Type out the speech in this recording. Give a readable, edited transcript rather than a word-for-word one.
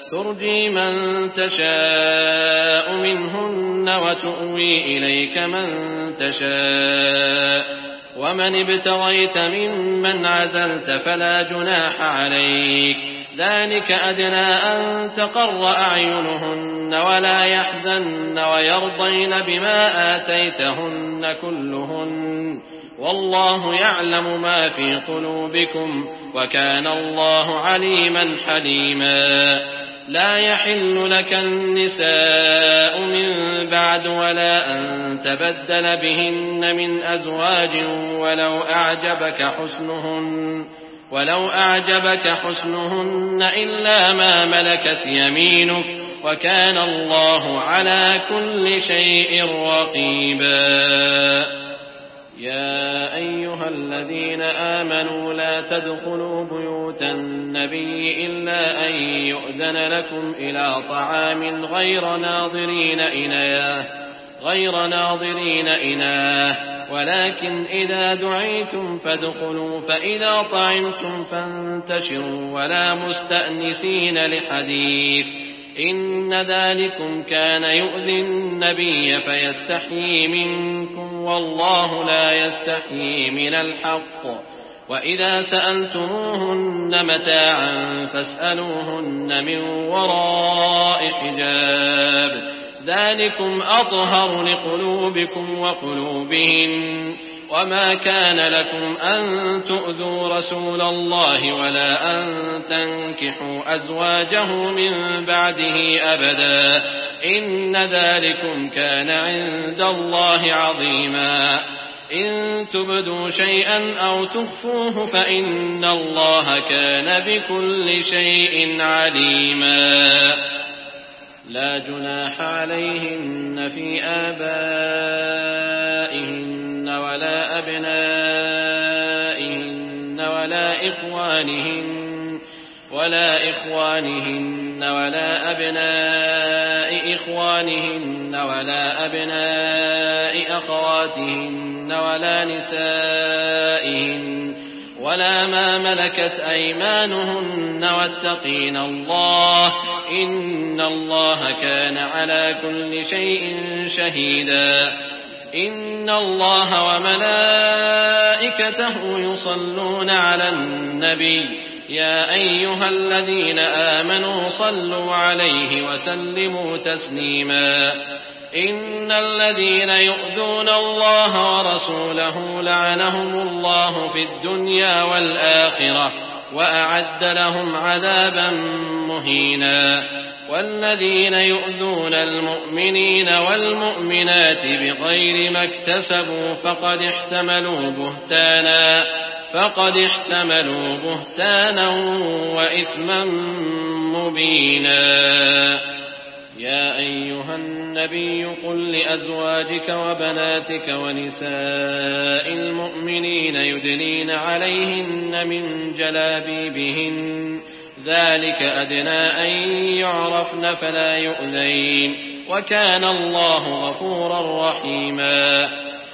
ترجي من تشاء منهن وتؤوي إليك من تشاء ومن ابتغيت ممن عزلت فلا جناح عليك ذلك أدنى أن تقر أعينهن ولا يحزن ويرضين بما آتيتهن كلهن والله يعلم ما في قلوبكم وكان الله عليما حليما لا يحل لك النساء من بعد ولا أن تبدل بهن من أزواج ولو أعجبك حسنهن إلا ما ملكت يمينك وكان الله على كل شيء رقيبا يا أيها الذين آمنوا لا تدخلوا بيوت النبي إلا أن يؤذن لكم إلى طعام غير ناظرين إناه ولكن إذا دعيتم فادخلوا فإذا طعمتم فانتشروا ولا مستأنسين لحديث إن ذلكم كان يؤذي النبي فيستحيي منكم والله لا يستحيي من الحق وإذا سألتموهن متاعا فاسألوهن من وراء حجاب ذلكم أطهر لقلوبكم وقلوبهن وما كان لكم أن تؤذوا رسول الله ولا أن تنكحوا أزواجه من بعده أبدا إن ذلكم كان عند الله عظيما إن تبدوا شيئا أو تخفوه فإن الله كان بكل شيء عليما لا جناح عليهن في آبائهن ولا أبنائهن ولا إخوانهن ولا أبناء إخوانهن ولا أبناء أخواتهن ولا نسائهن ولا ما ملكت أيمانهن واتقين الله إن الله كان على كل شيء شهيدا إن الله وملائكته يصلون على النبي يا أيها الذين آمنوا صلوا عليه وسلموا تسليما إن الذين يؤذون الله ورسوله لعنهم الله في الدنيا والآخرة وأعد لهم عذابا مهينا والذين يؤذون المؤمنين والمؤمنات بغير ما اكتسبوا فقد احتملوا بهتانا وإثما مبينا يا أيها النبي قل لأزواجك وبناتك ونساء المؤمنين يدنين عليهن من جلابيبهن ذلك أدنى أن يعرفن فلا يؤذين وكان الله غفورا رحيما